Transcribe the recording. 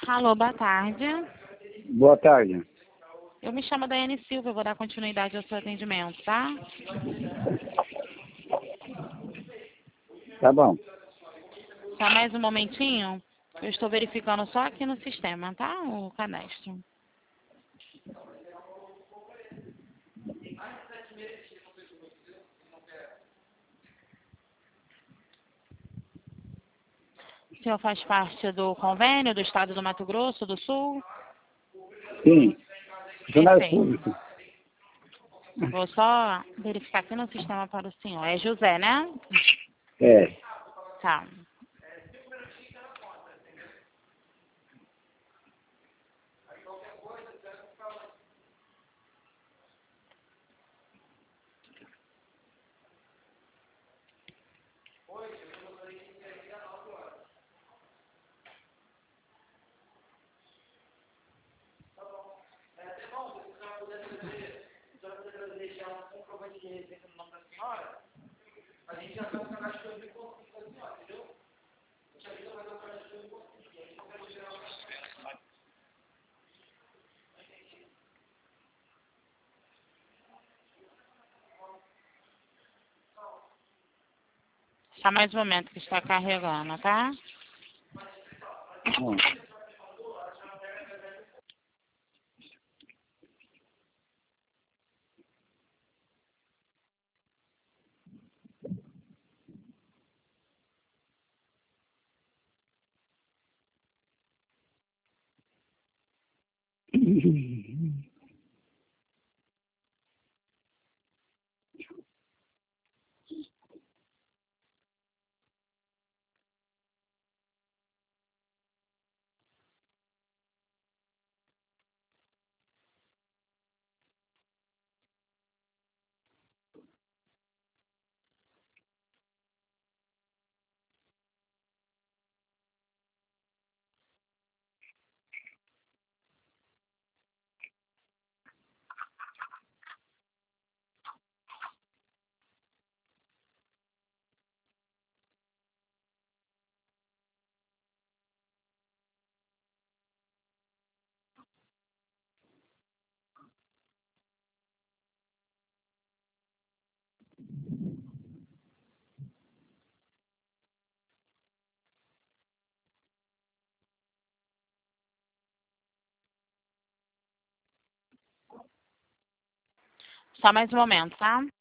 Alô, boa tarde. Boa tarde. Eu me chamo Daiane Silva, eu vou dar continuidade ao seu atendimento, tá? Tá bom. Só mais um momentinho. Eu estou verificando só aqui no sistema, tá? O cadastro. O senhor faz parte do convênio do Estado do Mato Grosso do Sul? Sim. Funcionário Perfeito. público. Vou só verificar aqui no sistema para o senhor. É José, né? É. Tá. Só mais um momento que está carregando, tá? Bom. Só mais um momento, tá?